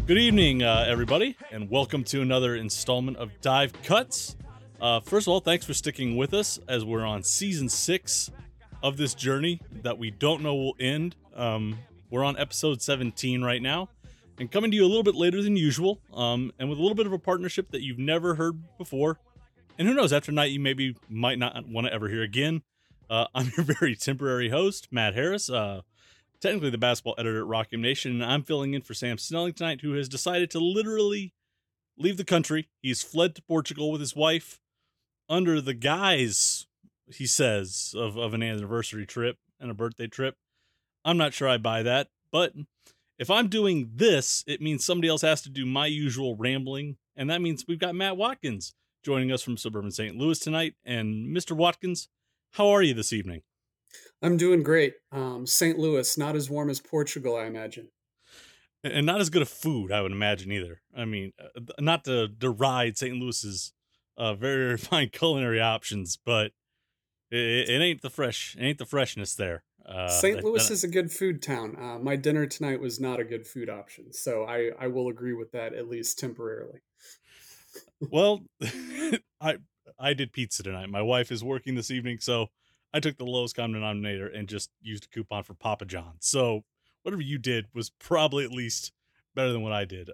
Good evening, everybody, and welcome to another installment of Dive Cuts. First of all, thanks for sticking with us as we're on season 6 of this journey that we don't know will end. We're on episode 17 right now, and coming to you a little bit later than usual, and with a little bit of a partnership that you've never heard before. And who knows, after tonight, you might not want to ever hear again. I'm your very temporary host, Matt Harris. Technically the basketball editor at Rockham Nation, and I'm filling in for Sam Snelling tonight, who has decided to literally leave the country. He's fled to Portugal with his wife under the guise, he says, of an anniversary trip and a birthday trip. I'm not sure I buy that, but if I'm doing this, it means somebody else has to do my usual rambling, and that means we've got Matt Watkins joining us from suburban St. Louis tonight. And Mr. Watkins, how are you this evening? I'm doing great. St. Louis, not as warm as Portugal, I imagine. And not as good of food, I would imagine, either. I mean, not to deride St. Louis's very fine culinary options, but it ain't the freshness there. St. Louis is a good food town. My dinner tonight was not a good food option, so I will agree with that, at least temporarily. Well, I did pizza tonight. My wife is working this evening, so I took the lowest common denominator and just used a coupon for Papa John's. So whatever you did was probably at least better than what I did.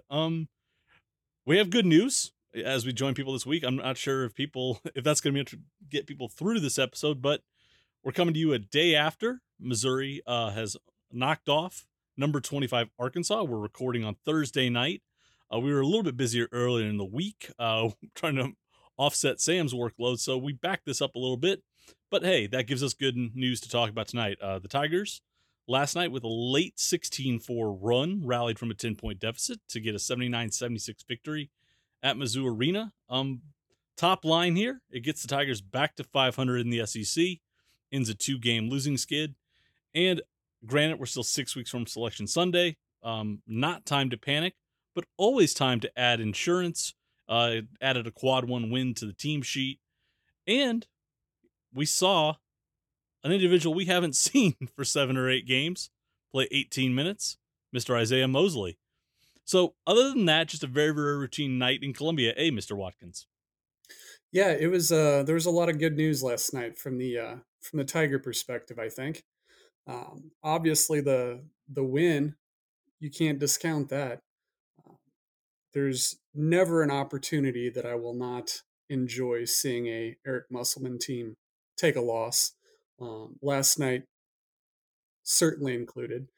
We have good news as we join people this week. I'm not sure if that's going to be able to get people through this episode, but we're coming to you a day after Missouri has knocked off number 25 Arkansas. We're recording on Thursday night. We were a little bit busier earlier in the week, trying to offset Sam's workload, so we backed this up a little bit. But hey, that gives us good news to talk about tonight. The Tigers, last night with a late 16-4 run, rallied from a 10-point deficit to get a 79-76 victory at Mizzou Arena. Top line here, it gets the Tigers back to 500 in the SEC, ends a 2-game losing skid, and granted, we're still 6 weeks from Selection Sunday. Not time to panic, but always time to add insurance. Added a quad 1 win to the team sheet, and we saw an individual we haven't seen for 7 or 8 games play 18 minutes, Mr. Isaiah Mosley. So other than that, just a very, very routine night in Columbia. Hey, Mr. Watkins. Yeah, it was. There was a lot of good news last night from the Tiger perspective. I think, obviously, the win, you can't discount that. There's never an opportunity that I will not enjoy seeing a Eric Musselman team take a loss. Last night certainly included.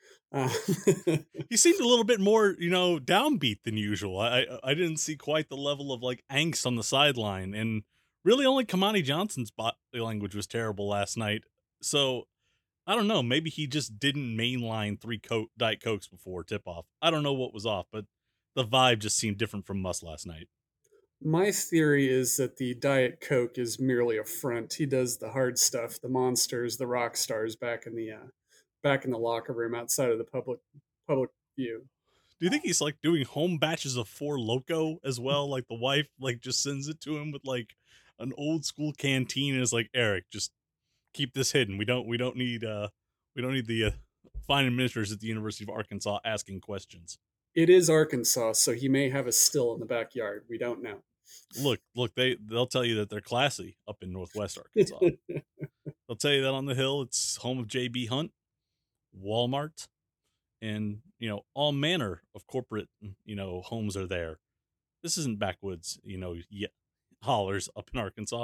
He seemed a little bit more, downbeat than usual. I didn't see quite the level of like angst on the sideline, and really only Kamani Johnson's body language was terrible last night. So I don't know. Maybe he just didn't mainline 3 Diet Cokes before tip off. I don't know what was off, but the vibe just seemed different from Muss last night. My theory is that the Diet Coke is merely a front. He does the hard stuff, the monsters, the rock stars back in the locker room outside of the public view. Do you think he's like doing home batches of Four Loco as well? Like the wife like just sends it to him with like an old school canteen and is like, Eric, just keep this hidden. We don't need the fine administrators at the University of Arkansas asking questions. It is Arkansas, so he may have a still in the backyard. We don't know. Look, they'll tell you that they're classy up in Northwest Arkansas. They'll tell you that on the Hill, it's home of J.B. Hunt, Walmart, and all manner of corporate homes are there. This isn't backwoods hollers up in Arkansas.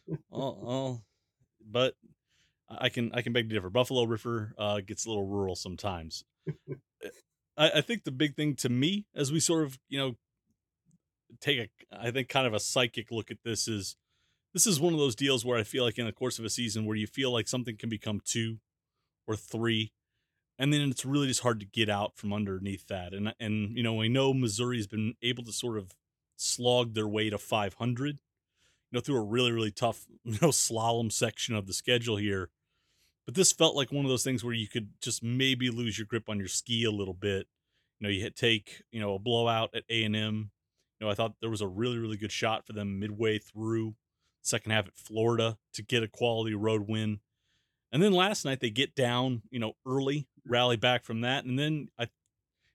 But I can beg to differ. Buffalo River gets a little rural sometimes. I think the big thing to me, as we sort of take I think kind of a psychic look at this is one of those deals where I feel like in the course of a season where you feel like something can become 2 or 3, and then it's really just hard to get out from underneath that. And we know Missouri's been able to sort of slog their way to 500, through a really, really tough, slalom section of the schedule here. But this felt like one of those things where you could just maybe lose your grip on your ski a little bit. You take, a blowout at A&M. I thought there was a really, really good shot for them midway through second half at Florida to get a quality road win. And then last night they get down, early, rally back from that. And then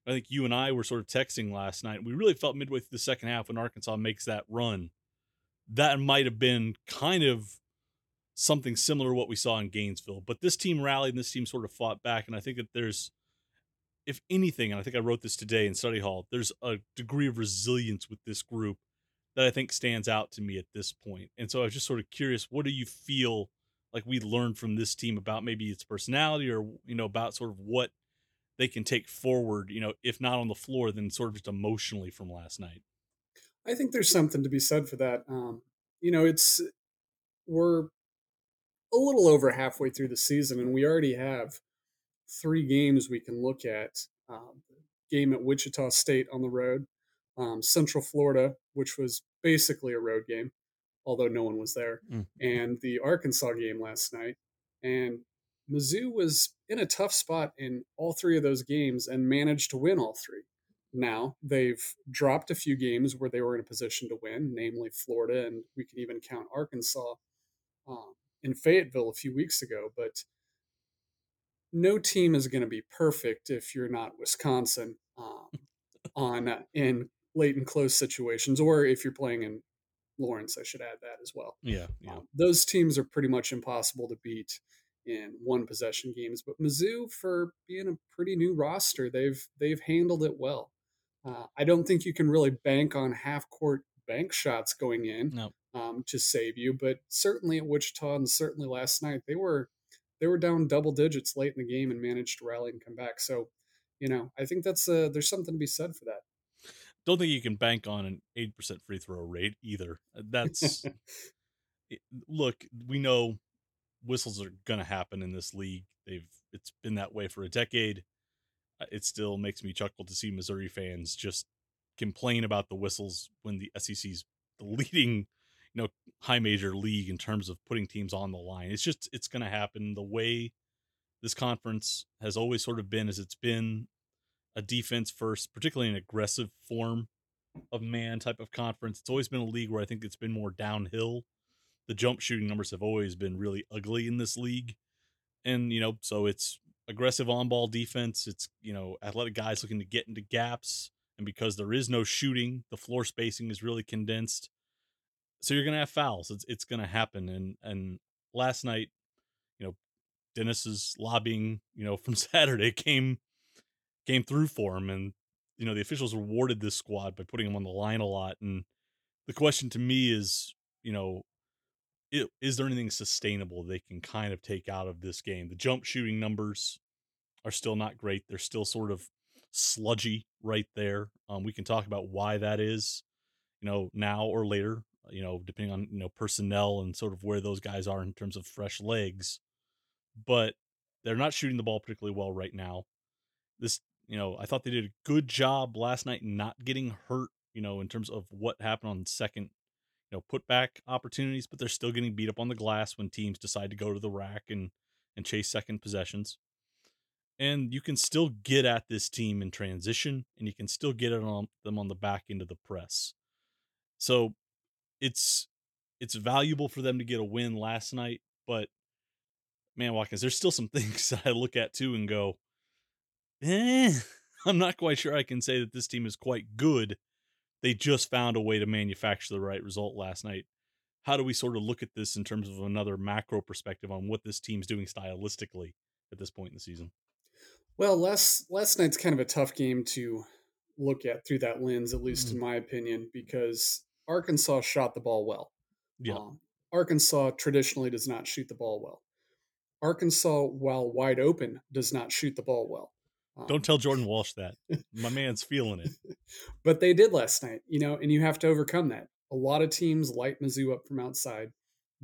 I think you and I were sort of texting last night. We really felt midway through the second half when Arkansas makes that run. That might have been kind of something similar to what we saw in Gainesville. But this team rallied and this team sort of fought back. And I think that there's, if anything, and I think I wrote this today in study hall, there's a degree of resilience with this group that I think stands out to me at this point. And so I was just sort of curious, what do you feel like we learned from this team about maybe its personality or, about sort of what they can take forward, if not on the floor, then sort of just emotionally from last night? I think there's something to be said for that. It's we're a little over halfway through the season, and we already have three games we can look at. Game at Wichita State on the road, Central Florida, which was basically a road game, although no one was there, Mm. and the Arkansas game last night. And Mizzou was in a tough spot in all three of those games and managed to win all three. Now they've dropped a few games where they were in a position to win, namely Florida, and we can even count Arkansas um, in Fayetteville a few weeks ago. But no team is going to be perfect if you're not Wisconsin on in late and close situations, or if you're playing in Lawrence. I should add that as well. Yeah, yeah. Those teams are pretty much impossible to beat in one possession games. But Mizzou, for being a pretty new roster, they've handled it well. I don't think you can really bank on half court bank shots going in No, to save you, but certainly at Wichita and certainly last night they were down double digits late in the game and managed to rally and come back. So, I think that's there's something to be said for don't think you can bank on an 80% free throw rate either. That's that. look, we know whistles are going to happen in this league. It's been that way for a decade. It still makes me chuckle to see Missouri fans just complain about the whistles when the SEC's the leading, high major league in terms of putting teams on the line. It's going to happen. The way this conference has always sort of been as it's been a defense first, particularly an aggressive form of man type of conference. It's always been a league where I think it's been more downhill. The jump shooting numbers have always been really ugly in this league. And, so it's aggressive on ball defense. It's, athletic guys looking to get into gaps. And because there is no shooting, the floor spacing is really condensed. So you're going to have fouls. It's going to happen. And last night, you know, Dennis's lobbying, from Saturday came through for him. And, the officials rewarded this squad by putting him on the line a lot. And the question to me is, you know, is there anything sustainable they can kind of take out of this game? The jump shooting numbers are still not great. They're still sort of sludgy right there. We can talk about why that is, now or later, depending on, personnel and sort of where those guys are in terms of fresh legs. But they're not shooting the ball particularly well right now. This, I thought they did a good job last night not getting hurt, in terms of what happened on second, put back opportunities, but they're still getting beat up on the glass when teams decide to go to the rack and chase second possessions. And you can still get at this team in transition, and you can still get it on them on the back end of the press. So it's it's valuable for them to get a win last night, but man, Watkins, there's still some things that I look at too and go, eh, I'm not quite sure I can say that this team is quite good. They just found a way to manufacture the right result last night. How do we sort of look at this in terms of another macro perspective on what this team's doing stylistically at this point in the season? Well, last night's kind of a tough game to look at through that lens, at least in Mm, my opinion, because Arkansas shot the ball well. yep. Um, Arkansas traditionally does not shoot the ball well. Arkansas, while wide open, does not shoot the ball well. Don't Um, tell Jordan Walsh that. My man's feeling it. but they did last night, and you have to overcome that. A lot of teams light Mizzou up from outside.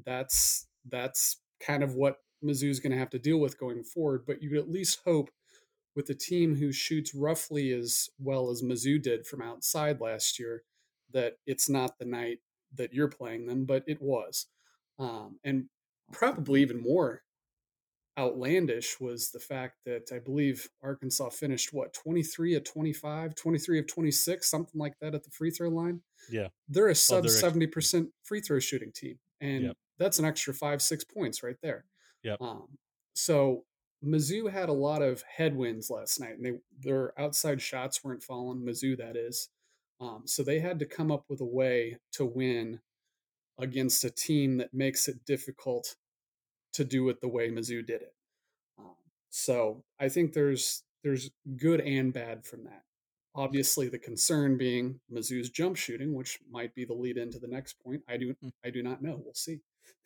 That's kind of what Mizzou's going to have to deal with going forward. But you would at least hope with a team who shoots roughly as well as Mizzou did from outside last year, that it's not the night that you're playing them, but it was. And probably even more outlandish was the fact that I believe Arkansas finished, 23 of 25, 23 of 26, something like that at the free throw line. Yeah. They're a Oh, sub they're extra. 70% free throw shooting team. And Yep. that's an extra 5, 6 points right there. Yep. Um, so Mizzou had a lot of headwinds last night, and their outside shots weren't falling. Mizzou, that is. So they had to come up with a way to win against a team that makes it difficult to do it the way Mizzou did it. Um, so I think there's good and bad from that. Obviously, the concern being Mizzou's jump shooting, which might be the lead into the next point. I do not know. We'll see.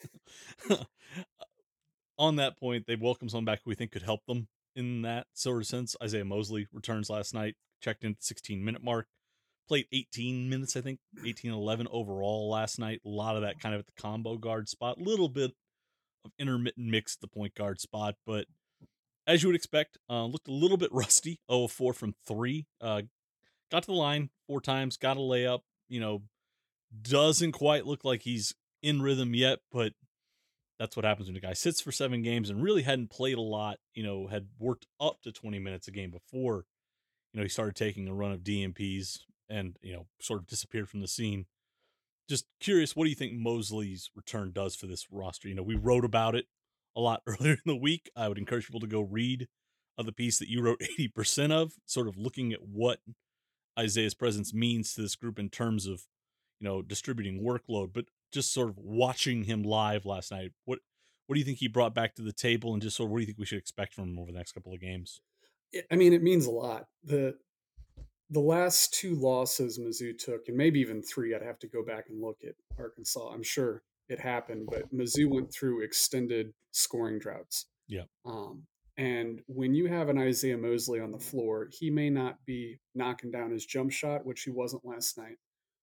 On that point, they welcome someone back who we think could help them in that sort of sense. Isaiah Mosley returns last night, checked in at the 16-minute mark, played 18 minutes, I think, 18 11 overall last night. A lot of that kind of at the combo guard spot, little bit of intermittent mix at the point guard spot, but as you would expect, looked a little bit rusty. 0 of 4 from 3. Got to the line 4 times, got a layup, doesn't quite look like he's in rhythm yet, but that's what happens when a guy sits for 7 games and really hadn't played a lot, had worked up to 20 minutes a game before, he started taking a run of DMPs and, sort of disappeared from the scene. Just curious, what do you think Mosley's return does for this roster? We wrote about it a lot earlier in the week. I would encourage people to go read the piece that you wrote 80% of, sort of looking at what Isaiah's presence means to this group in terms of, distributing workload, but just sort of watching him live last night. What do you think he brought back to the table, and just sort of what do you think we should expect from him over the next couple of games? I mean, it means a lot. The last two losses Mizzou took, and maybe even three, I'd have to go back and look at Arkansas. I'm sure it happened, but Mizzou went through extended scoring droughts. Yeah. And when you have an Isaiah Mosley on the floor, he may not be knocking down his jump shot, which he wasn't last night.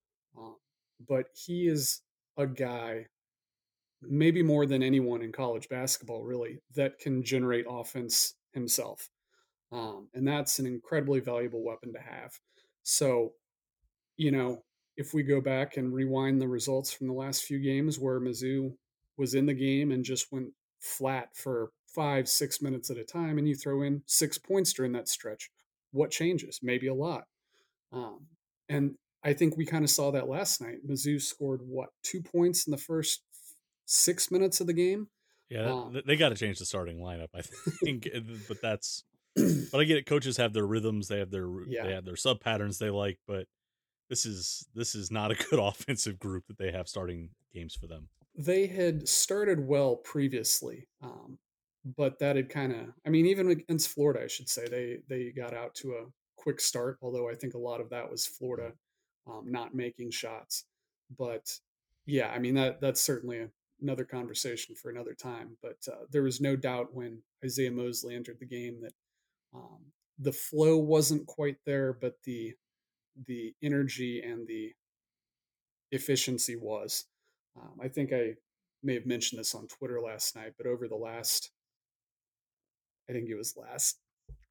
But he is a guy, maybe more than anyone in college basketball, really, that can generate offense himself. And that's an incredibly valuable weapon to have. So, you know, if we go back and rewind the results from the last few games where Mizzou was in the game and just went flat for 5, 6 minutes at a time, and you throw in 6 points during that stretch, what changes? Maybe a lot. Um, and I think we kind of saw that last night. Mizzou scored what, 2 points in the first 6 minutes of the game. Yeah, Um, they got to change the starting lineup, I think. But I get it. Coaches have their rhythms, they yeah, have their sub patterns they like, but this is not a good offensive group that they have starting games for them. they had started well previously, but that had kind of, I mean, even against Florida, I should say, they got out to a quick start, although I think a lot of that was Florida not making shots. But yeah, I mean, that's certainly another conversation for another time. But there was no doubt when Isaiah Mosley entered the game that um, the flow wasn't quite there, but the energy and the efficiency was. I think I may have mentioned this on Twitter last night, but over the last, I think it was last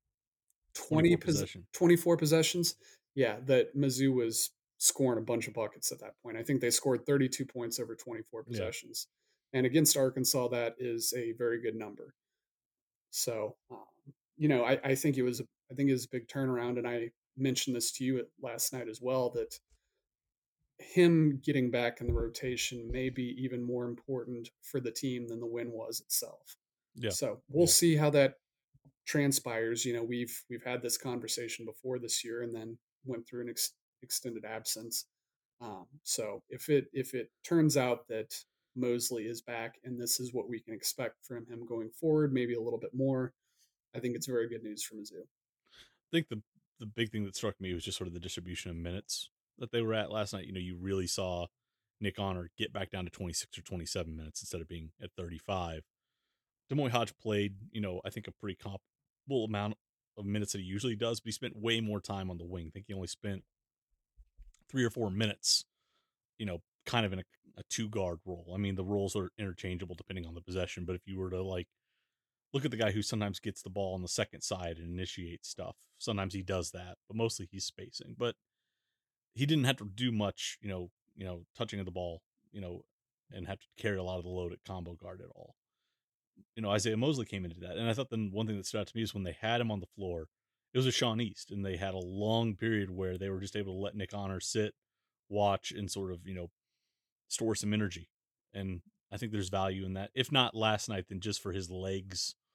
24 possession. 24 possessions, yeah, that Mizzou was scoring a bunch of buckets at that point. I think they scored 32 points over 24 Yeah. possessions. And against Arkansas, that is a very good number. So, I think I think it was a big turnaround. And I mentioned this to you last night as well, that him getting back in the rotation may be even more important for the team than the win was itself. Yeah. So we'll Yeah. see how that transpires. We've had this conversation before this year, and then went through an extended absence. So if it turns out that Mosley is back and this is what we can expect from him going forward, maybe a little bit more, I think it's very good news for Mizzou. I think the big thing that struck me was just sort of the distribution of minutes that they were at last night. You really saw Nick Honor get back down to 26 or 27 minutes instead of being at 35. Demoy Hodge played, I think a pretty comparable amount of minutes that he usually does, but he spent way more time on the wing. I think he only spent 3 or 4 minutes, kind of in a two guard role. I mean, the roles are interchangeable depending on the possession, but if you were to look at the guy who sometimes gets the ball on the second side and initiates stuff, sometimes he does that, but mostly he's spacing. But he didn't have to do much, touching of the ball, and have to carry a lot of the load at combo guard at all. Isaiah Mosley came into that. And I thought the one thing that stood out to me is when they had him on the floor, it was with Sean East, and they had a long period where they were just able to let Nick Honor sit, watch, and sort of, store some energy. And I think there's value in that. If not last night, then just for his legs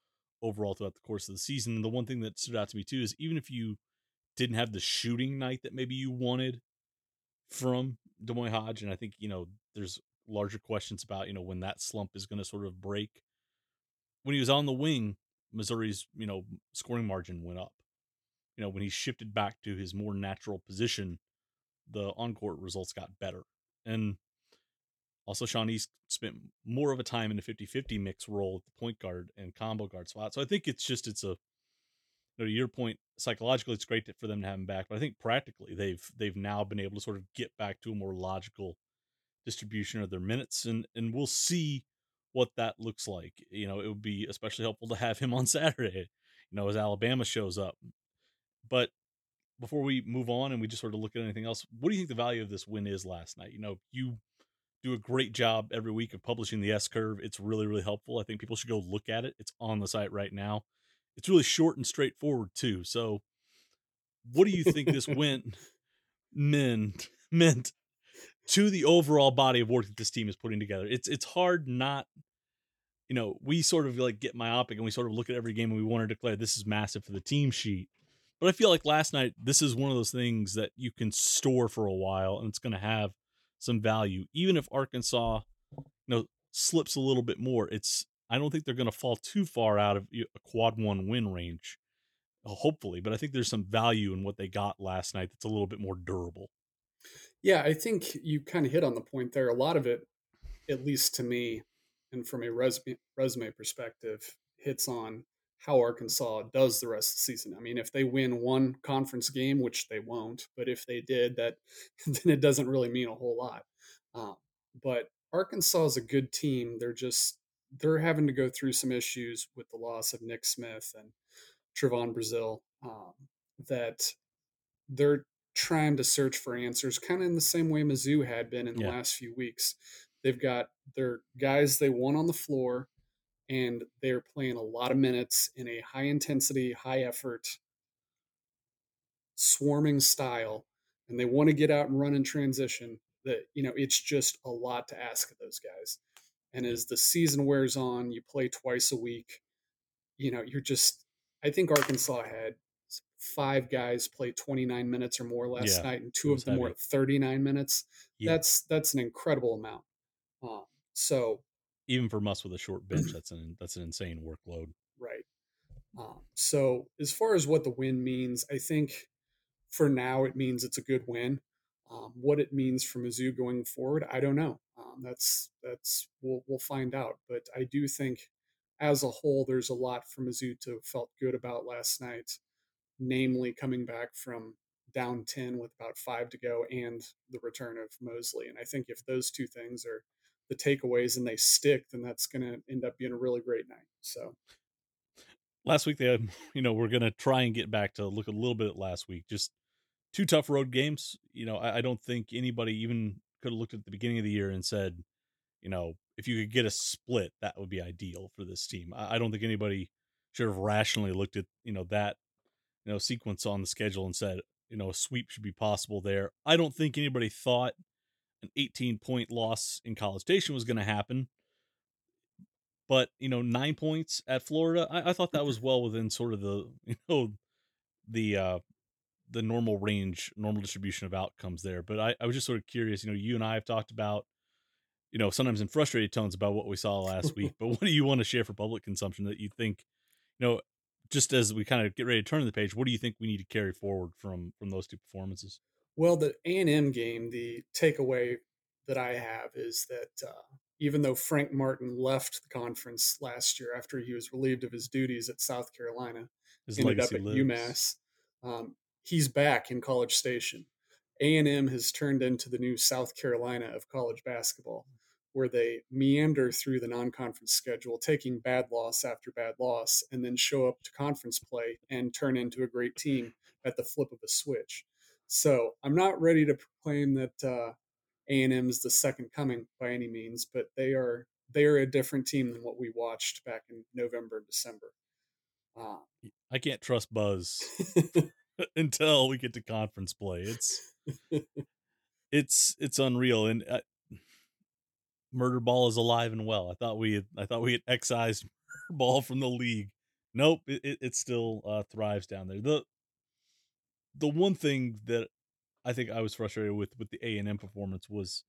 overall throughout the course of the season. And the one thing that stood out to me too is even if you didn't have the shooting night that maybe you wanted from Des Hodge, and I think there's larger questions about when that slump is going to sort of break. When he was on the wing, Missouri's scoring margin went up. When he shifted back to his more natural position, the on court results got better. And also, Sean East spent more of a time in the 50-50 mix role at the point guard and combo guard spot. So I think it's a to your point, psychologically it's great for them to have him back, but I think practically they've now been able to sort of get back to a more logical distribution of their minutes, and we'll see what that looks like. It would be especially helpful to have him on Saturday, as Alabama shows up. But before we move on and we just sort of look at anything else, what do you think the value of this win is last night? You do a great job every week of publishing the S curve. It's really, really helpful. I think people should go look at it. It's on the site right now. It's really short and straightforward too. So what do you think this meant to the overall body of work that this team is putting together? It's hard not, we sort of like get myopic and we sort of look at every game and we want to declare this is massive for the team sheet. But I feel like last night, this is one of those things that you can store for a while and it's going to have some value. Even if Arkansas, slips a little bit more, I don't think they're going to fall too far out of a quad one win range, hopefully. But I think there's some value in what they got last night that's a little bit more durable. Yeah, I think you kind of hit on the point there. A lot of it, at least to me, and from a resume perspective, hits on how Arkansas does the rest of the season. I mean, if they win one conference game, which they won't, but if they did, that then it doesn't really mean a whole lot. Um, but Arkansas is a good team. They're having to go through some issues with the loss of Nick Smith and Trevon Brazil, that they're trying to search for answers, kind of in the same way Mizzou had been in the Yeah. last few weeks. They've got their guys they want on the floor, and they're playing a lot of minutes in a high intensity, high effort, swarming style, and they want to get out and run in transition. That it's just a lot to ask of those guys. And Yeah. as the season wears on, you play twice a week. You're just. I think Arkansas had five guys play 29 minutes or more last Yeah. night, and It two was of them were heavy. at 39 minutes. Yeah. That's an incredible amount. So Even for us with a short bench, that's an insane workload. right. So as far as what the win means, I think for now it means it's a good win. What it means for Mizzou going forward, I don't know. That's we'll find out. But I do think, as a whole, there's a lot for Mizzou to have felt good about last night, namely coming back from down 10 with about 5 to go and the return of Mosley. And I think if those two things are the takeaways and they stick, then that's going to end up being a really great night. So, Last week they had, we're gonna try and get back to look a little bit at last week. Just two tough road games. I don't think anybody even could have looked at the beginning of the year and said, if you could get a split, that would be ideal for this team. I don't think anybody should have rationally looked at, that, sequence on the schedule and said, a sweep should be possible there. I don't think anybody thought an 18-point loss in College Station was going to happen. But, 9 points at Florida, I thought that was well within sort of the, the, the normal range, normal distribution of outcomes there. But I was just sort of curious, you and I have talked about, sometimes in frustrated tones about what we saw last week, but what do you want to share for public consumption that you think, you know, just as we kind of get ready to turn the page, what do you think we need to carry forward from those two performances? well, the A&M game, the takeaway that I have is that even though Frank Martin left the conference last year after he was relieved of his duties at South Carolina, His ended up legacy at lives. UMass, he's back in College Station. A&M has turned into the new South Carolina of college basketball, where they meander through the non-conference schedule, taking bad loss after bad loss, and then show up to conference play and turn into a great team at the flip of a switch. So I'm not ready to proclaim that A&M is the second coming by any means, but they are a different team than what we watched back in November and December. Uh, I can't trust Buzz until we get to conference play. It's unreal, and murder ball is alive and well. I thought we had excised murder ball from the league Nope, it still thrives down there. The one thing that I think I was frustrated with the A&M performance was,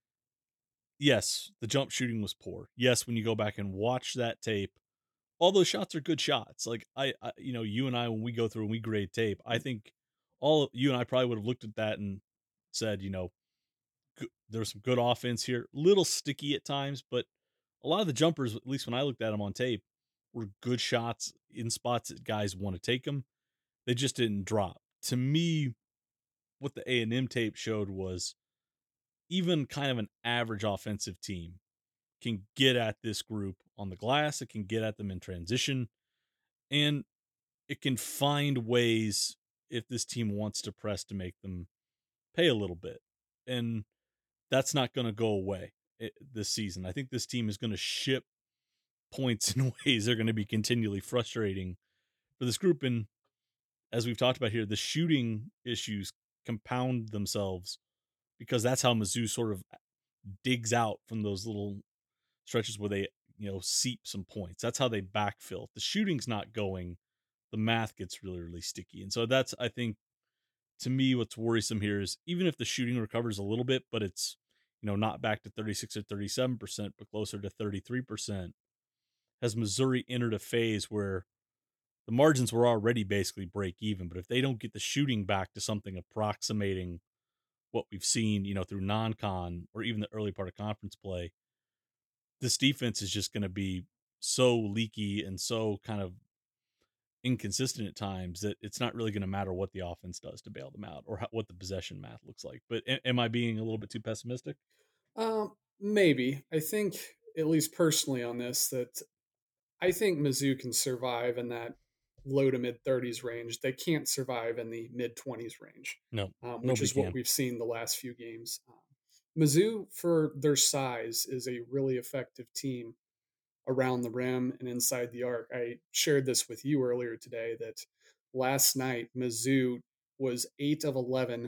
yes, the jump shooting was poor. Yes, when you go back and watch that tape, all those shots are good shots. Like you and I, when we go through and we grade tape, I think you and I probably would have looked at that and said, there's some good offense here, little sticky at times, but a lot of the jumpers, at least when I looked at them on tape, were good shots in spots that guys want to take them. They just didn't drop. To me, what the A&M tape showed was even kind of an average offensive team can get at this group on the glass. It can get at them in transition, and it can find ways if this team wants to press to make them pay a little bit. And that's not going to go away this season. I think this team is going to ship points in ways they're going to be continually frustrating for this group. And as we've talked about here, the shooting issues compound themselves because that's how Mizzou sort of digs out from those little stretches where they, seep some points. That's how they backfill. If the shooting's not going, the math gets really, really sticky. And so that's, I think, to me, what's worrisome here is even if the shooting recovers a little bit, but it's, not back to 36 or 37%, but closer to 33%, has Missouri entered a phase where the margins were already basically break even. But if they don't get the shooting back to something approximating what we've seen, through non-con or even the early part of conference play, this defense is just going to be so leaky and so kind of inconsistent at times that it's not really going to matter what the offense does to bail them out or what the possession math looks like. But am I being a little bit too pessimistic? Maybe. I think, at least personally on this, that I think Mizzou can survive in that low to mid 30s range. They can't survive in the mid 20s range, No, which nobody is what can. we've seen the last few games. Mizzou, for their size, is a really effective team around the rim and inside the arc. I shared this with you earlier today that last night Mizzou was 8 of 11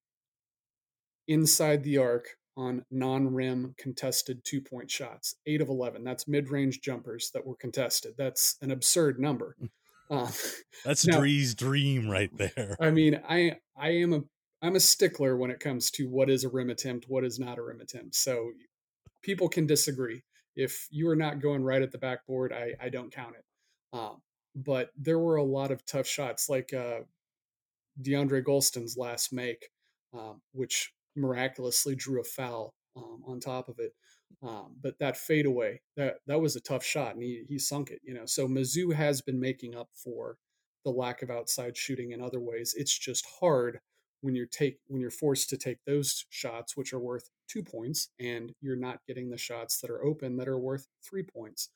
inside the arc on non-rim contested 2-point shots. 8 of 11. That's mid-range jumpers that were contested. That's an absurd number. Uh, That's now, Dree's dream right there. I mean, I'm a stickler when it comes to what is a rim attempt, what is not a rim attempt. So people can disagree. If you are not going right at the backboard, I don't count it. But there were a lot of tough shots, like DeAndre Golston's last make, which miraculously drew a foul on top of it. But that fadeaway, that was a tough shot, and he sunk it. So Mizzou has been making up for the lack of outside shooting in other ways. It's just hard when you're forced to take those shots, which are worth 2 points, and you're not getting the shots that are open that are worth 3 points.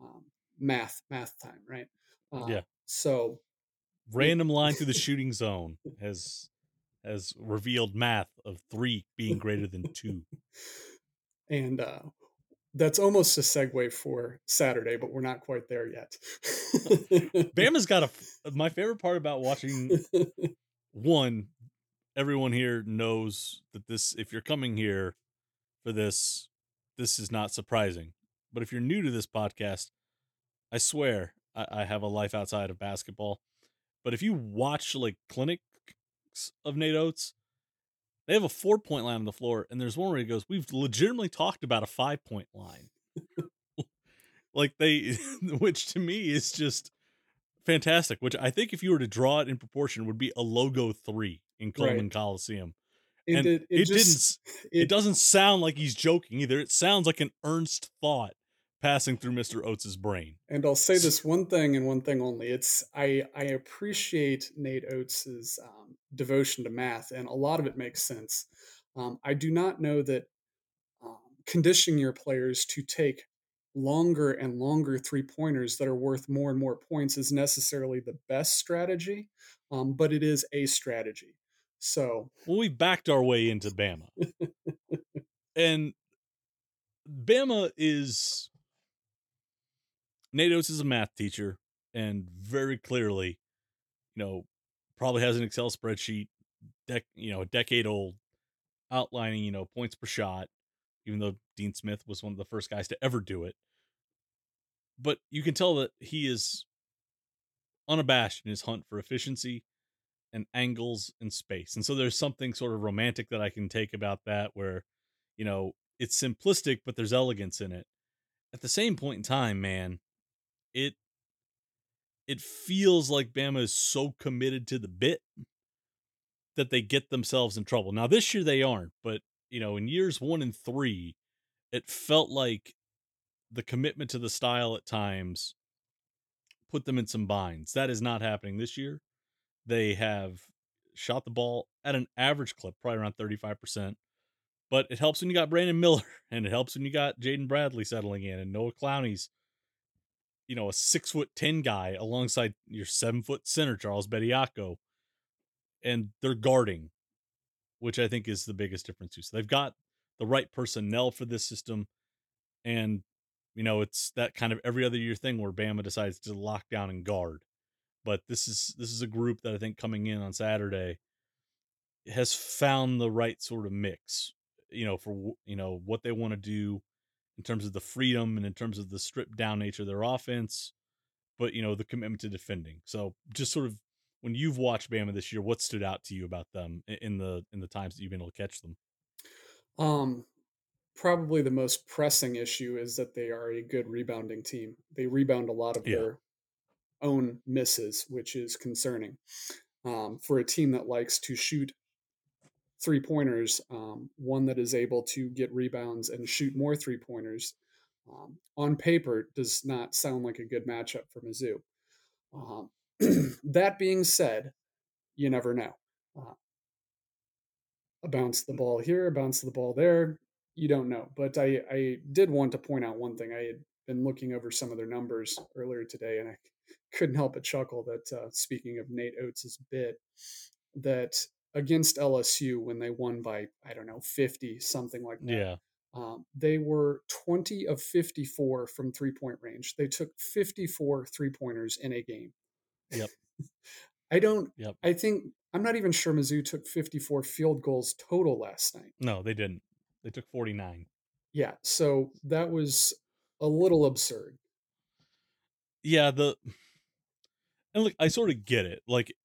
Math time, right? Yeah. So it, Random line through the shooting zone has revealed math of 3 being greater than 2. and that's almost a segue for Saturday, but we're not quite there yet. Bama's got my favorite part about watching one, everyone here knows that if you're coming here for this is not surprising. But if you're new to this podcast, I swear I have a life outside of basketball. But if you watch like clinics of Nate Oates, they have a 4-point line on the floor, and there's one where he goes, "We've legitimately talked about a 5-point line." Like which to me is just fantastic. Which I think if you were to draw it in proportion, would be a logo 3 in Right. Coleman Coliseum. And And it just it it doesn't sound like he's joking either. It sounds like an earnest thought passing through Mr. Oates's brain. and I'll say this one thing and one thing only. It's I appreciate Nate Oates's devotion to math, and a lot of it makes sense. I do not know that conditioning your players to take longer and longer 3 pointers that are worth more and more points is necessarily the best strategy, but it is a strategy. So, Well, we backed our way into Bama. And Bama is Nate Oates is a math teacher, and very clearly, probably has an Excel spreadsheet, a decade old, outlining, points per shot, even though Dean Smith was one of the first guys to ever do it. But you can tell that he is unabashed in his hunt for efficiency and angles and space. And so there's something sort of romantic that I can take about that where, it's simplistic, but there's elegance in it. At the same point in time, man, it it feels like Bama is so committed to the bit that they get themselves in trouble. Now this year they aren't, but in years 1 and 3, it felt like the commitment to the style at times put them in some binds. That is not happening this year. They have shot the ball at an average clip, probably around 35%. But it helps when you got Brandon Miller, and it helps when you got Jaden Bradley settling in, and Noah Clowney's, a 6'10" guy alongside your 7-foot center, Charles Bediako. And they're guarding, which I think is the biggest difference too. So they've got the right personnel for this system. And, it's that kind of every other year thing where Bama decides to lock down and guard. But this is a group that I think coming in on Saturday has found the right sort of mix, for what they want to do in terms of the freedom and in terms of the stripped down nature of their offense, but the commitment to defending. So just sort of when you've watched Bama this year, what stood out to you about them in the times that you've been able to catch them? Um, Probably the most pressing issue is that they are a good rebounding team. They rebound a lot of Yeah. their own misses, which is concerning. For a team that likes to shoot 3 pointers, one that is able to get rebounds and shoot more 3 pointers, on paper does not sound like a good matchup for Mizzou. Um, that being said, you never know. Uh, a bounce the ball here, a bounce the ball there. You don't know. But I did want to point out one thing. I had been looking over some of their numbers earlier today, and I couldn't help but chuckle that speaking of Nate Oates' bit, that against LSU when they won by, I don't know, 50, something like that, Yeah. they were 20 of 54 from 3 point range. They took 54 3 pointers in a game. Yep. I don't, Yep. I think, I'm not even sure Mizzou took 54 field goals total last night. No, they didn't. They took 49. Yeah, so that was a little absurd. Yeah, and look, I sort of get it. Like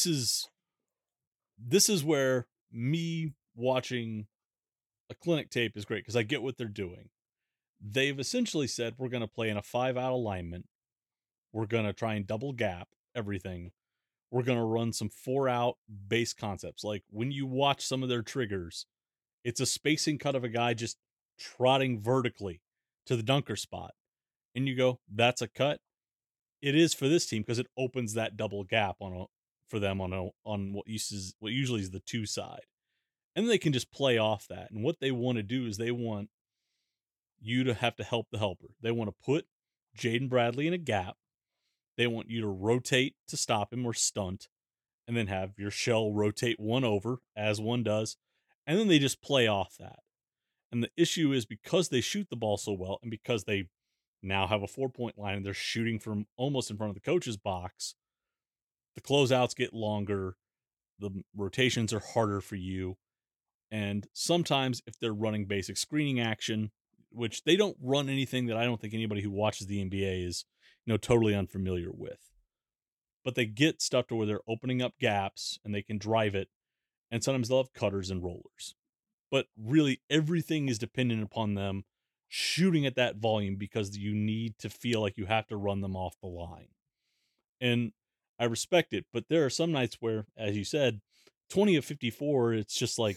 this is where me watching a clinic tape is great because I get what they're doing. They've essentially said we're going to play in a 5-out alignment. We're going to try and double gap everything. We're going to run some 4-out base concepts. Like when you watch some of their triggers, it's a spacing cut of a guy just trotting vertically to the dunker spot. And you go, that's a cut. It is for this team because it opens that double gap for them on what usually is the 2 side. And they can just play off that. And what they want to do is they want you to have to help the helper. They want to put Jaden Bradley in a gap. They want you to rotate to stop him or stunt, and then have your shell rotate one over as one does. And then they just play off that. And the issue is because they shoot the ball so well and because they now have a 4-point line and they're shooting from almost in front of the coach's box, the closeouts get longer, the rotations are harder for you. And sometimes if they're running basic screening action, which they don't run anything that I don't think anybody who watches the NBA is, totally unfamiliar with. But they get stuff to where they're opening up gaps and they can drive it. And sometimes they'll have cutters and rollers. But really everything is dependent upon them shooting at that volume because you need to feel like you have to run them off the line. And I respect it, but there are some nights where, as you said, 20 of 54, it's just like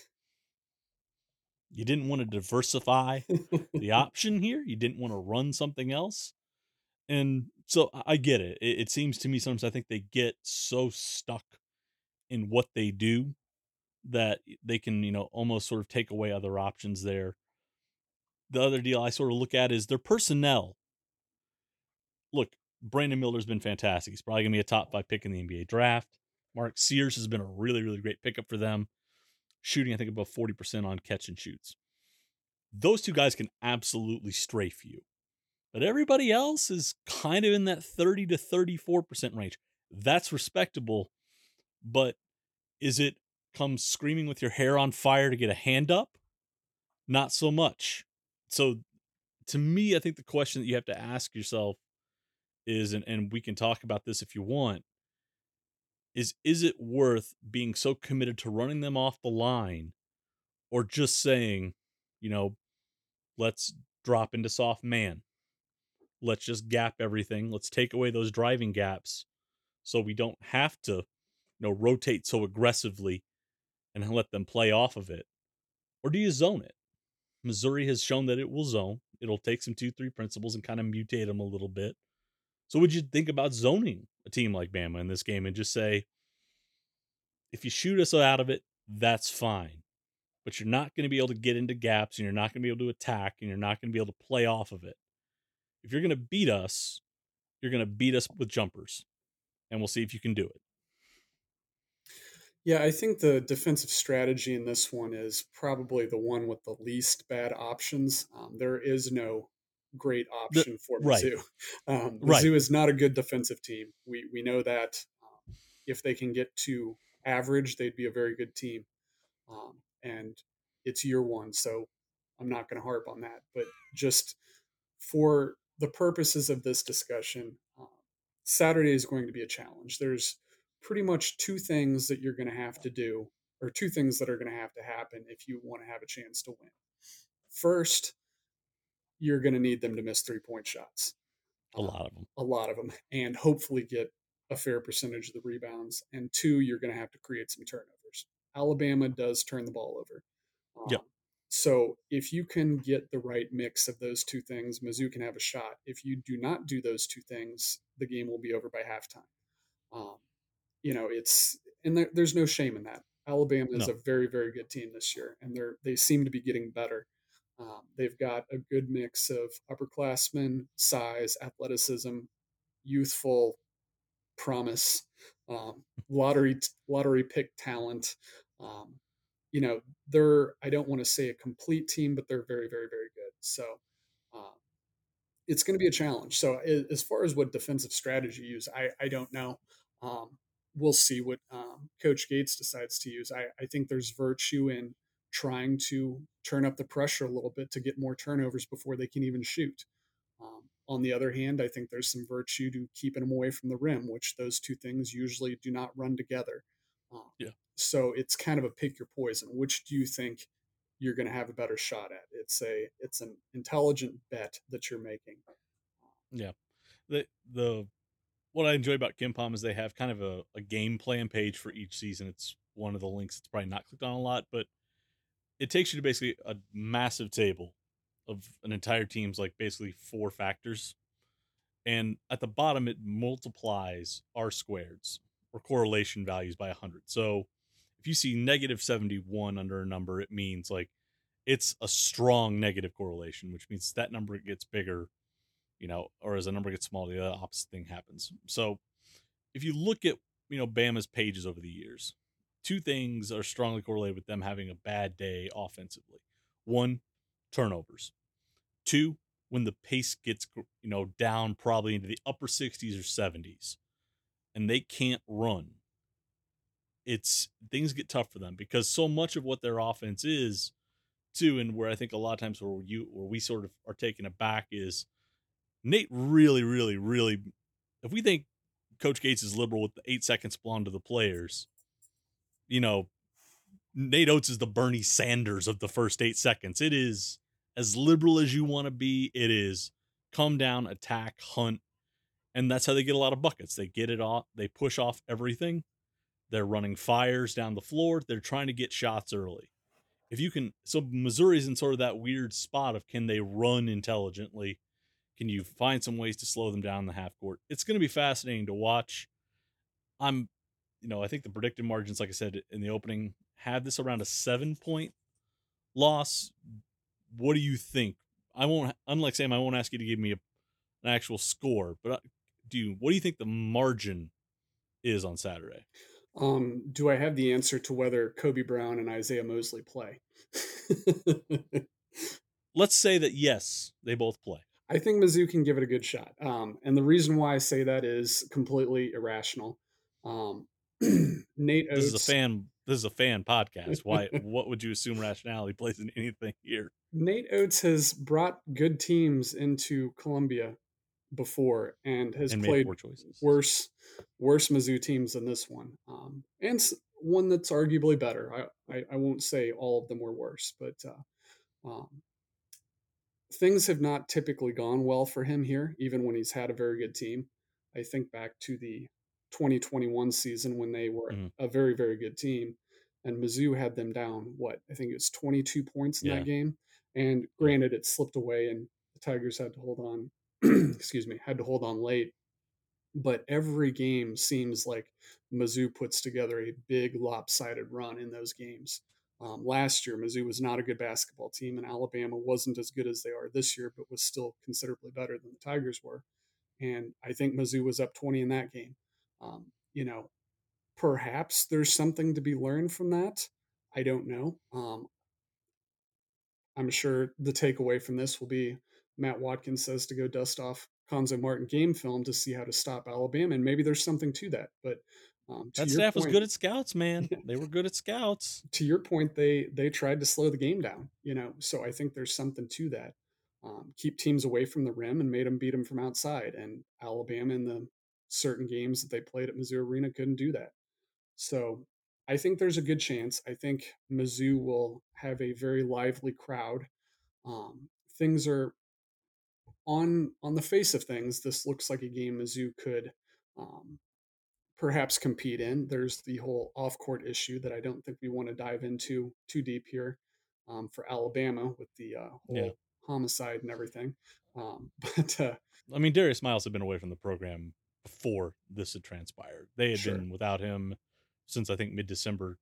you didn't want to diversify the option here. You didn't want to run something else. And so I get it. It seems to me sometimes I think they get so stuck in what they do that they can, almost sort of take away other options there. The other deal I sort of look at is their personnel. Look, Brandon Miller's been fantastic. He's probably going to be a top 5 pick in the NBA draft. Mark Sears has been a really, really great pickup for them, shooting, I think, above 40% on catch and shoots. Those two guys can absolutely strafe you. But everybody else is kind of in that 30 to 34% range. That's respectable, but is it come screaming with your hair on fire to get a hand up? Not so much. So to me, I think the question that you have to ask yourself is, and we can talk about this if you want, is it worth being so committed to running them off the line or just saying, you know, let's drop into soft man. Let's just gap everything. Let's take away those driving gaps so we don't have to, rotate so aggressively and let them play off of it. Or do you zone it? Missouri has shown that it will zone. It'll take some 2-3 principles and kind of mutate them a little bit. So would you think about zoning a team like Bama in this game and just say, if you shoot us out of it, that's fine. But you're not going to be able to get into gaps and you're not going to be able to attack and you're not going to be able to play off of it. If you're going to beat us, you're going to beat us with jumpers and we'll see if you can do it. Yeah, I think the defensive strategy in this one is probably the one with the least bad options. There is no great option for Right. Mizzou. Right. Mizzou is not a good defensive team. We know that. If they can get to average, they'd be a very good team. And it's year one, so I'm not going to harp on that. But just for the purposes of this discussion, Saturday is going to be a challenge. There's pretty much two things that you're going to have to do, or two things that are going to have to happen if you want to have a chance to win. First, you're going to need them to miss 3-point shots. A lot of them. A lot of them, and hopefully get a fair percentage of the rebounds. And two, you're going to have to create some turnovers. Alabama does turn the ball over. Yep. So if you can get the right mix of those two things, Mizzou can have a shot. If you do not do those two things, the game will be over by halftime. Um, it's and there's no shame in that. Alabama is No. a very, very good team this year, and they seem to be getting better. They've got a good mix of upperclassmen, size, athleticism, youthful promise, lottery pick talent. Um, they're, I don't want to say a complete team, but they're very, very, very good. So uh, it's going to be a challenge. So as far as what defensive strategy use, I don't know. We'll see what Coach Gates decides to use. I think there's virtue in trying to turn up the pressure a little bit to get more turnovers before they can even shoot. On the other hand, I think there's some virtue to keeping them away from the rim, which those two things usually do not run together. Yeah. So it's kind of a pick your poison. Which do you think you're going to have a better shot at? It's an intelligent bet that you're making. Yeah. The what I enjoy about KenPom is they have kind of a game plan page for each season. It's one of the links that's probably not clicked on a lot, but it takes you to basically a massive table of an entire team's like basically 4 factors. And at the bottom, it multiplies R squareds or correlation values by 100. So if you see -71 under a number, it means like it's a strong negative correlation, which means that number gets bigger, or as a number gets smaller, the opposite thing happens. So if you look at, Bama's pages over the years, 2 things are strongly correlated with them having a bad day offensively. 1, turnovers. 2, when the pace gets, down probably into the upper 60s or 70s and they can't run. It's things get tough for them because so much of what their offense is too, and where I think a lot of times where we sort of are taken aback is Nate really, really, really. If we think Coach Gates is liberal with the 8 seconds belong to the players, you know, Nate Oates is the Bernie Sanders of the first 8 seconds. It is as liberal as you want to be. It is come down, attack, hunt, and that's how they get a lot of buckets. They get it off. They push off everything. They're running fires down the floor. They're trying to get shots early. If you can, so Missouri's in sort of that weird spot of can they run intelligently? Can you find some ways to slow them down in the half court? It's going to be fascinating to watch. I think the predicted margins, like I said in the opening, have this around a 7-point loss. What do you think? Unlike Sam, I won't ask you to give me an actual score, but what do you think the margin is on Saturday? Do I have the answer to whether Kobe Brown and Isaiah Mosley play? Let's say that yes, they both play. I think Mizzou can give it a good shot. And the reason why I say that is completely irrational. Nate This is a Oates. fan. This is a fan podcast. Why? What would you assume rationality plays in anything here? Nate Oates has brought good teams into Columbia before and has and made played poor choices. worse Mizzou teams than this one, and one that's arguably better. I won't say all of them were worse, but um, things have not typically gone well for him here, even when he's had a very good team. I think back to the 2021 season when they were Mhm. a very, very good team, and Mizzou had them down, what, I think it was 22 points in that Yeah, game. And yeah, granted, it slipped away, and the Tigers had to hold on, excuse me, had to hold on late. But every game seems like Mizzou puts together a big lopsided run in those games. Last year, Mizzou was not a good basketball team, and Alabama wasn't as good as they are this year, but was still considerably better than the Tigers were. And I think Mizzou was up 20 in that game. You know, perhaps there's something to be learned from that. I don't know. I'm sure the takeaway from this will be Matt Watkins says to go dust off Conzo Martin game film to see how to stop Alabama, and maybe there's something to that. But to that your staff was point, good at scouts, man. They were good at scouts. they tried to slow the game down. So I think there's something to that. Keep teams away from the rim and made them beat them from outside. And Alabama in the certain games that they played at Mizzou Arena couldn't do that. So I think there's a good chance. I think Mizzou will have a very lively crowd. Things are on the face of things. This looks like a game Mizzou could um, perhaps compete in. There's the whole off court issue that I don't think we want to dive into too deep here for Alabama with the Yeah, whole homicide and everything. But I mean, Darius Miles had been away from the program before this had transpired. They had sure, been without him since I think mid-December.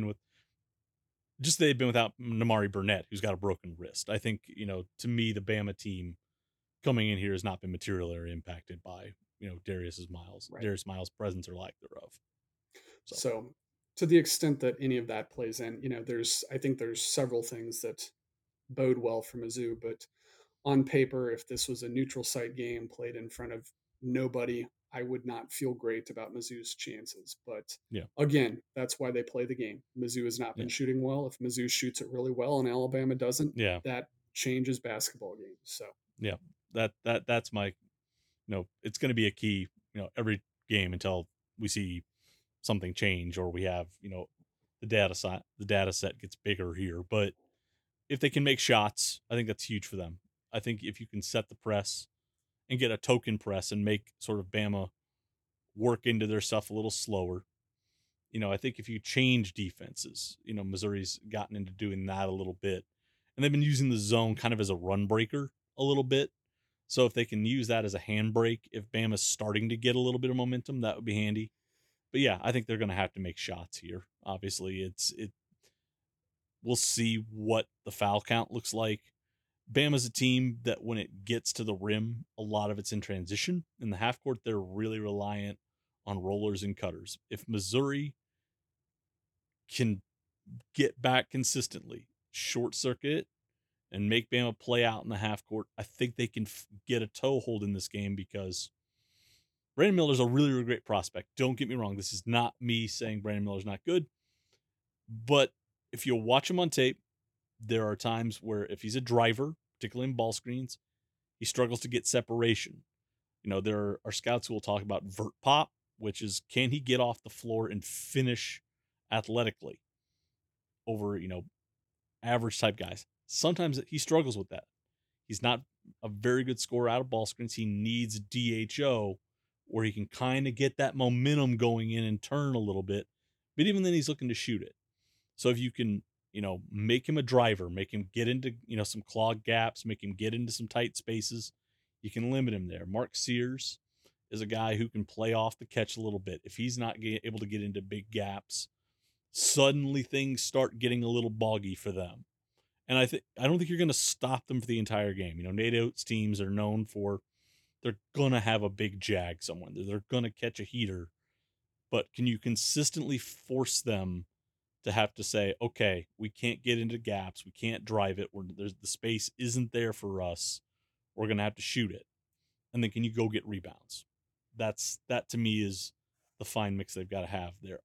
Just they've been without Namari Burnett, who's got a broken wrist. I think to me, the Bama team coming in here has not been materially impacted by right. Darius Miles' presence or lack thereof. So So to the extent that any of that plays in, I think there's several things that bode well for Mizzou, but on paper, if this was a neutral site game played in front of nobody, I would not feel great about Mizzou's chances. But yeah, again, that's why they play the game. Mizzou has not been yeah, shooting well. If Mizzou shoots it really well and Alabama doesn't, yeah, that changes basketball games. So yeah. That's my it's going to be a key every game until we see something change or we have the data set gets bigger here. But if they can make shots, I think that's huge for them. I think if you can set the press and get a token press and make sort of Bama work into their stuff a little slower. I think if you change defenses, Missouri's gotten into doing that a little bit. And they've been using the zone kind of as a run breaker a little bit. So if they can use that as a handbrake, if Bama's starting to get a little bit of momentum, that would be handy. But yeah, I think they're going to have to make shots here. Obviously, we'll see what the foul count looks like. Bama's a team that when it gets to the rim, a lot of it's in transition. In the half court, they're really reliant on rollers and cutters. If Missouri can get back consistently, short circuit it, and make Bama play out in the half court, I think they can get a toehold in this game because Brandon Miller's a really, really great prospect. Don't get me wrong. This is not me saying Brandon Miller's not good. But if you watch him on tape, there are times where if he's a driver, particularly in ball screens, he struggles to get separation. There are scouts who will talk about vert pop, which is can he get off the floor and finish athletically over, average type guys. Sometimes he struggles with that. He's not a very good scorer out of ball screens. He needs DHO where he can kind of get that momentum going in and turn a little bit. But even then, he's looking to shoot it. So if you can, make him a driver, make him get into, some clogged gaps, make him get into some tight spaces, you can limit him there. Mark Sears is a guy who can play off the catch a little bit. If he's not able to get into big gaps, suddenly things start getting a little boggy for them. And I don't think you're going to stop them for the entire game. Nate Oates teams are known for they're going to have a big jag someone. They're going to catch a heater. But can you consistently force them to have to say, okay, we can't get into gaps, we can't drive it, the space isn't there for us. We're going to have to shoot it. And then can you go get rebounds? That to me is the fine mix they've got to have there.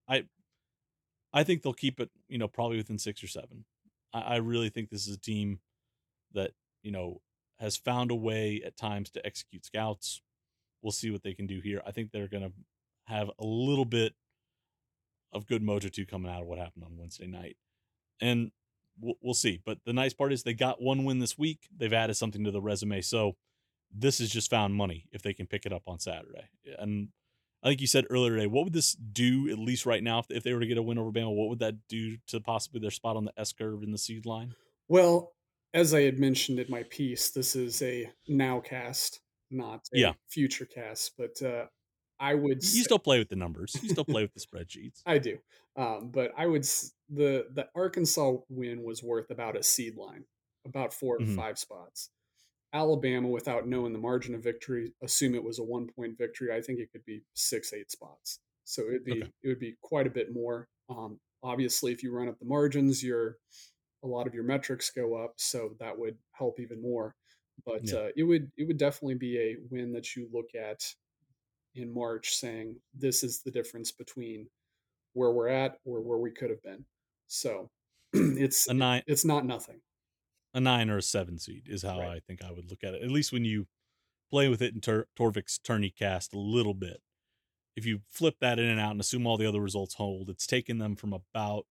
I think they'll keep it, probably within 6 or 7. I really think this is a team that, you know, has found a way at times to execute scouts. We'll see what they can do here. I think they're going to have a little bit of good mojo too coming out of what happened on Wednesday night, and we'll see. But the nice part is they got one win this week. They've added something to the resume, so this is just found money if they can pick it up on Saturday. And I think you said earlier today, what would this do at least right now if they were to get a win over Bama? What would that do to possibly their spot on the S curve in the seed line? Well, as I had mentioned in my piece, this is a nowcast, not Yeah, a future cast, but I would you say still play with the numbers. You still play with the spreadsheets. I do. But the Arkansas win was worth about a seed line, about 4 or Hmm. 5 spots. Alabama, without knowing the margin of victory, assume it was a 1 point victory. I think it could be 6, 8 spots. So Okay. it would be quite a bit more. Obviously, if you run up the margins, a lot of your metrics go up, so that would help even more. But Yeah. it would definitely be a win that you look at in March, saying this is the difference between where we're at or where we could have been. So A nine, it's not nothing, a 9 or a 7 seed is how right? I think I would look at it. At least when you play with it in Torvik's tourney cast a little bit. If you flip that in and out and assume all the other results hold, it's taken them from about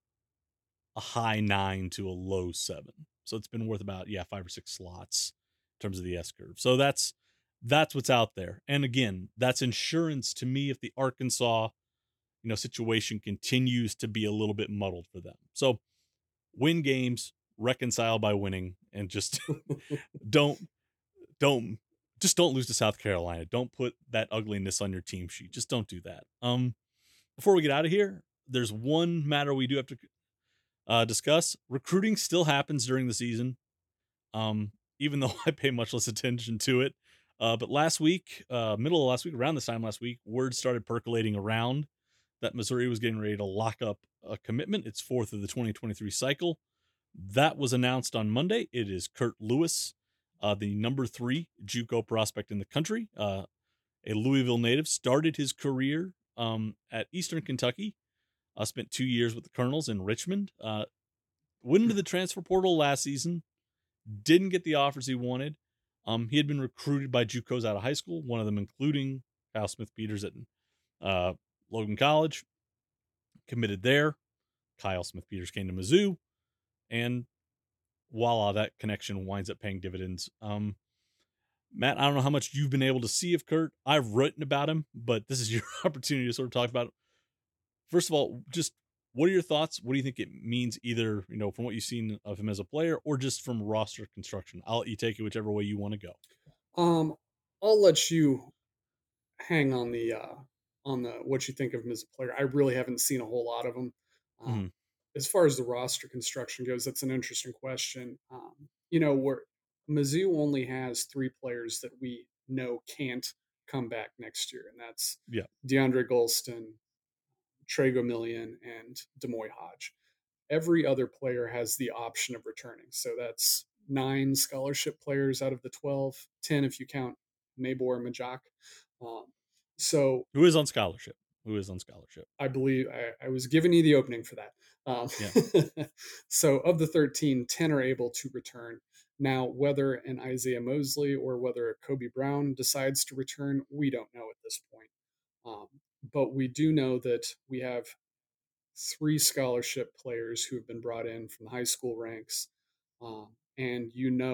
a high 9 to a low 7. So it's been worth about 5 or 6 slots in terms of the S curve. So that's what's out there. And again, that's insurance to me if the Arkansas situation continues to be a little bit muddled for them. So win games, reconcile by winning, and just don't don't don't lose to South Carolina. Don't put that ugliness on your team sheet. Just don't do that. Before we get out of here, there's one matter we do have to discuss. Recruiting still happens during the season, even though I pay much less attention to it. But last week, middle of last week, around this time last week, word started percolating around that Missouri was getting ready to lock up a commitment. It's fourth of the 2023 cycle. That was announced on Monday. It is Kurt Lewis, the number 3 JUCO prospect in the country, a Louisville native. Started his career at Eastern Kentucky. Spent 2 years with the Colonels in Richmond. Went into the transfer portal last season. Didn't get the offers he wanted. He had been recruited by JUCOs out of high school, one of them including Kyle Smith Peters at uh, Logan College. Committed there. Kyle Smith Peters came to Mizzou, and voila, that connection winds up paying dividends. Matt, I don't know how much you've been able to see of Kurt. I've written about him, but this is your opportunity to sort of talk about it. First of all, just what are your thoughts? What do you think it means, either from what you've seen of him as a player, or just from roster construction? I'll let you take it whichever way you want to go. Um, I'll let you hang on the what you think of him as a player. I really haven't seen a whole lot of him. Um, Hmm. as far as the roster construction goes, that's an interesting question. Where Mizzou only has 3 players that we know can't come back next year, and that's Yeah. DeAndre Golston, Trago Million, and Demoy Hodge. Every other player has the option of returning. So that's 9 scholarship players out of the 12, 10 if you count Mabor and Majak. Um, so Who is on scholarship? Who is on scholarship? I believe I was giving you the opening for that. Yeah. So of the 13, 10 are able to return. Now, whether an Isaiah Mosley or whether a Kobe Brown decides to return, we don't know at this point. Um, but we do know that we have 3 scholarship players who have been brought in from the high school ranks. And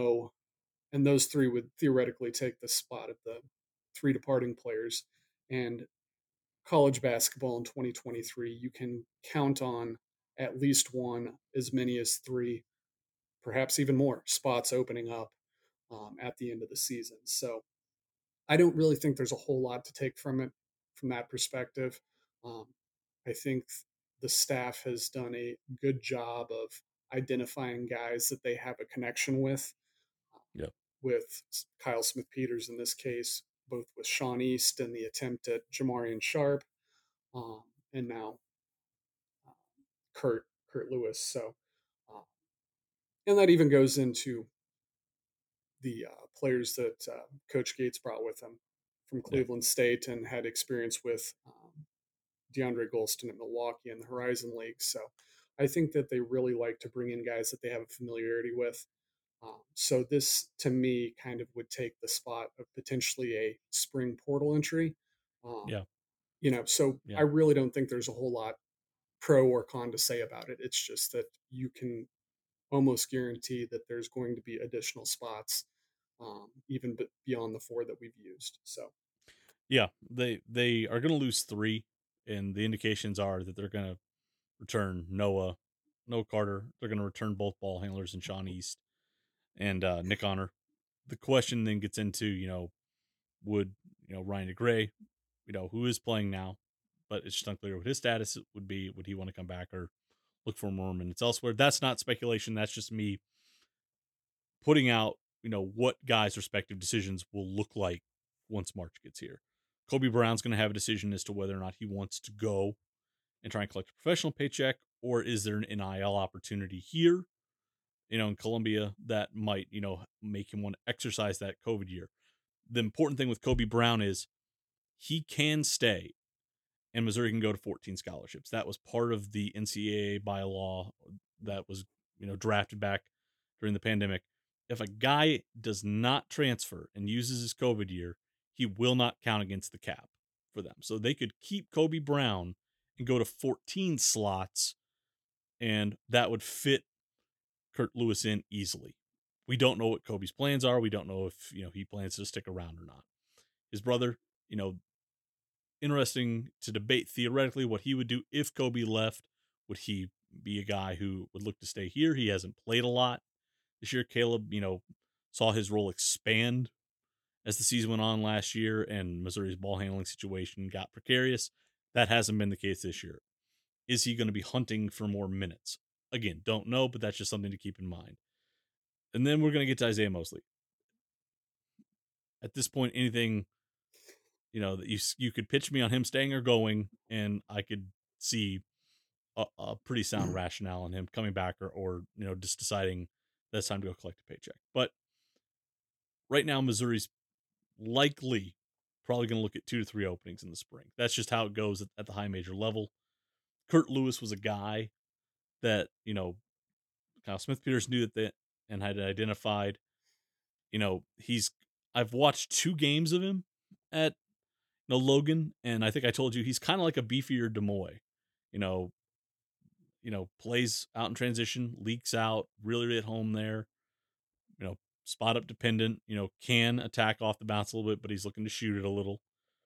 and those 3 would theoretically take the spot of the 3 departing players. And college basketball in 2023, you can count on at least one, as many as 3, perhaps even more spots opening up at the end of the season. So I don't really think there's a whole lot to take from it from that perspective. Um, I think the staff has done a good job of identifying guys that they have a connection uh, Yeah. with Kyle Smith Peters in this case, both with Sean East and the attempt at Jamarian Sharp, and now uh, Kurt Lewis. So, uh, and that even goes into the players that Coach Gates brought with him from Yeah. Cleveland State and had experience with DeAndre Golston at Milwaukee in the Horizon League. So I think that they really like to bring in guys that they have a familiarity with. So this, to me, kind of would take the spot of potentially a spring portal entry. Um, Yeah. so I Yeah. really don't think there's a whole lot pro or con to say about it. It's just that you can almost guarantee that there's going to be additional spots, even beyond the four that we've used. So Yeah. They are going to lose 3, and the indications are that they're going to return Noah Carter. They're going to return both ball handlers and Sean East and Nick Honor. The question then gets into, would, Ryan DeGray, who is playing now, but it's just unclear what his status would be. Would he want to come back or look for more minutes elsewhere? That's not speculation. That's just me putting out, what guys' respective decisions will look like once March gets here. Kobe Brown's going to have a decision as to whether or not he wants to go and try and collect a professional paycheck, or is there an NIL opportunity here, in Columbia that might, make him want to exercise that COVID year. The important thing with Kobe Brown is he can stay and Missouri can go to 14 scholarships. That was part of the NCAA bylaw that was, drafted back during the pandemic. If a guy does not transfer and uses his COVID year, he will not count against the cap for them. So they could keep Kobe Brown and go to 14 slots, and that would fit Kurt Lewis in easily. We don't know what Kobe's plans are. We don't know if, he plans to stick around or not. His brother, interesting to debate theoretically what he would do if Kobe left. Would he be a guy who would look to stay here? He hasn't played a lot this year. Caleb, saw his role expand as the season went on last year and Missouri's ball handling situation got precarious. That hasn't been the case this year. Is he going to be hunting for more minutes? Again, don't know, but that's just something to keep in mind. And then we're going to get to Isaiah Mosley. At this point, anything, that you could pitch me on him staying or going, and I could see a pretty sound rationale in him coming back or just deciding that it's time to go collect a paycheck. But right now, Missouri's likely probably going to look at 2 to 3 openings in the spring. That's just how it goes at the high major level. Kurt Lewis was a guy that, Kyle Smith Peters knew that and had identified. He's I've watched 2 games of him at Logan, and I think I told you he's kind of like a beefier Demoy. You know, plays out in transition, leaks out, really at home there. Spot up dependent. Can attack off the bounce a little bit, but he's looking to shoot it a little.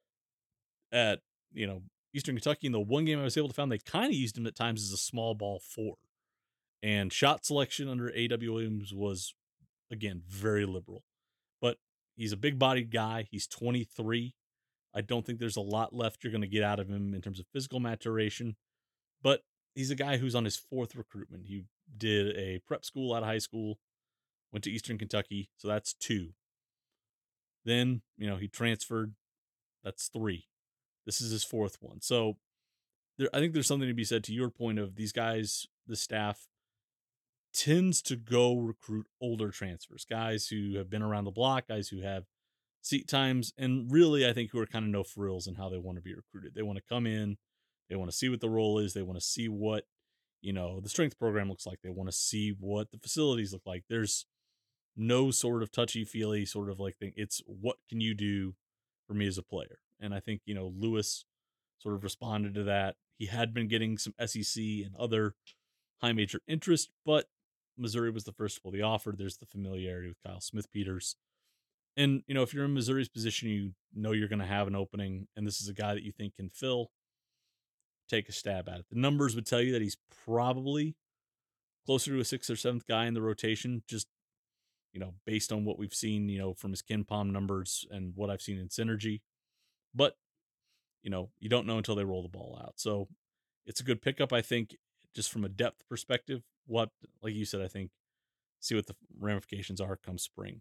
At Eastern Kentucky, in the one game I was able to find, they kind of used him at times as a small ball 4, and shot selection under A.W. Williams was again very liberal. But he's a big bodied guy. He's 23. I don't think there's a lot left you're going to get out of him in terms of physical maturation. But he's a guy who's on his 4th recruitment. He did a prep school out of high school, went to Eastern Kentucky, so that's 2. Then, he transferred. That's 3. This is his 4th one. So I think there's something to be said to your point of these guys, the staff tends to go recruit older transfers, guys who have been around the block, guys who have seat times, and really, I think who are kind of no frills in how they want to be recruited. They want to come in, they want to see what the role is, they want to see what, the strength program looks like, they want to see what the facilities look like. There's no sort of touchy feely sort of like thing. It's what can you do for me as a player? And I think, Lewis sort of responded to that. He had been getting some SEC and other high major interest, but Missouri was the first to pull the offer. There's the familiarity with Kyle Smith Peters. And, if you're in Missouri's position, you know you're going to have an opening, and this is a guy that you think can fill, take a stab at it. The numbers would tell you that he's probably closer to a 6th or 7th guy in the rotation, just, based on what we've seen, from his KenPom numbers and what I've seen in Synergy. But, you don't know until they roll the ball out. So it's a good pickup, I think, just from a depth perspective. What, like you said, I think, see what the ramifications are come spring.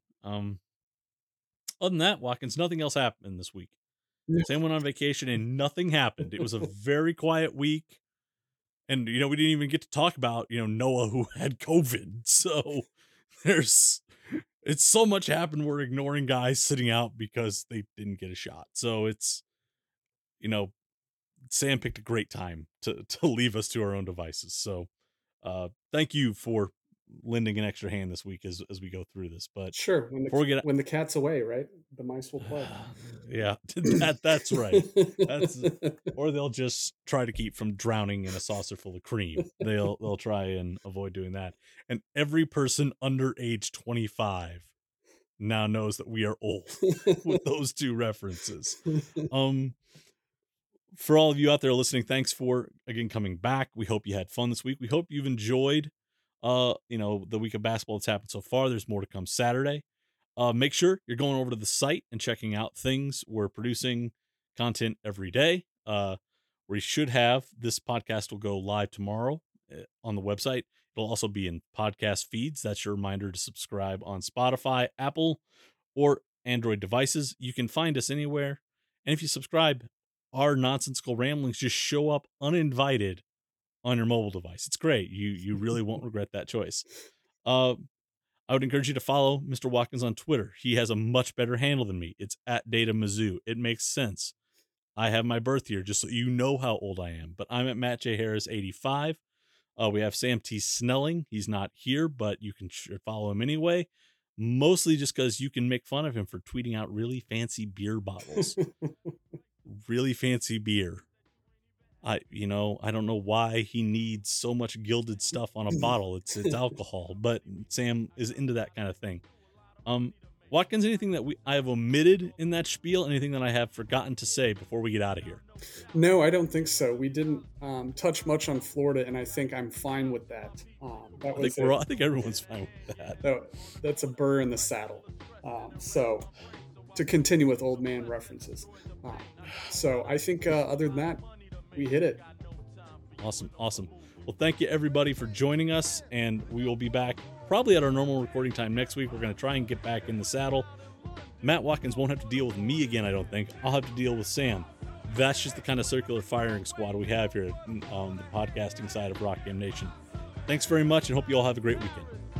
Other than that, Watkins, nothing else happened this week. Sam went on vacation and nothing happened. It was a very quiet week. And, we didn't even get to talk about, Noah who had COVID. So it's so much happened. We're ignoring guys sitting out because they didn't get a shot. So it's, Sam picked a great time to leave us to our own devices. So thank you for lending an extra hand this week as we go through this. But Sure, before we get, when the cat's away, right? The mice will play. yeah, that's right. That's or they'll just try to keep from drowning in a saucer full of cream. They'll try and avoid doing that. And every person under age 25 now knows that we are old with those two references. For all of you out there listening, thanks for again coming back. We hope you had fun this week. We hope you've enjoyed the week of basketball that's happened so far. There's more to come Saturday. Make sure you're going over to the site and checking out things. We're producing content every day. We should have this podcast will go live tomorrow on the website. It'll also be in podcast feeds. That's your reminder to subscribe on Spotify, Apple, or Android devices. You can find us anywhere. And if you subscribe, our nonsensical ramblings just show up uninvited on your mobile device. It's great. You really won't regret that choice. I would encourage you to follow Mr. Watkins on Twitter. He has a much better handle than me. It's @DataMizzou. It makes sense. I have my birth year just so you know how old I am. But I'm at Matt J. Harris 85. We have Sam T. Snelling. He's not here, but you can follow him anyway. Mostly just because you can make fun of him for tweeting out really fancy beer bottles. Really fancy beer. I don't know why he needs so much gilded stuff on a bottle. It's alcohol, but Sam is into that kind of thing. Watkins, anything that I have omitted in that spiel? Anything that I have forgotten to say before we get out of here? No, I don't think so. We didn't touch much on Florida, and I think I'm fine with that. I think everyone's fine with that. That's a burr in the saddle. So to continue with old man references. So I think other than that, we hit it. Awesome. Well, thank you everybody for joining us, and we will be back probably at our normal recording time next week. We're going to try and get back in the saddle. Matt Watkins won't have to deal with me again, I don't think. I'll have to deal with Sam. That's just the kind of circular firing squad we have here on the podcasting side of Rock Game Nation. Thanks very much, and hope you all have a great weekend.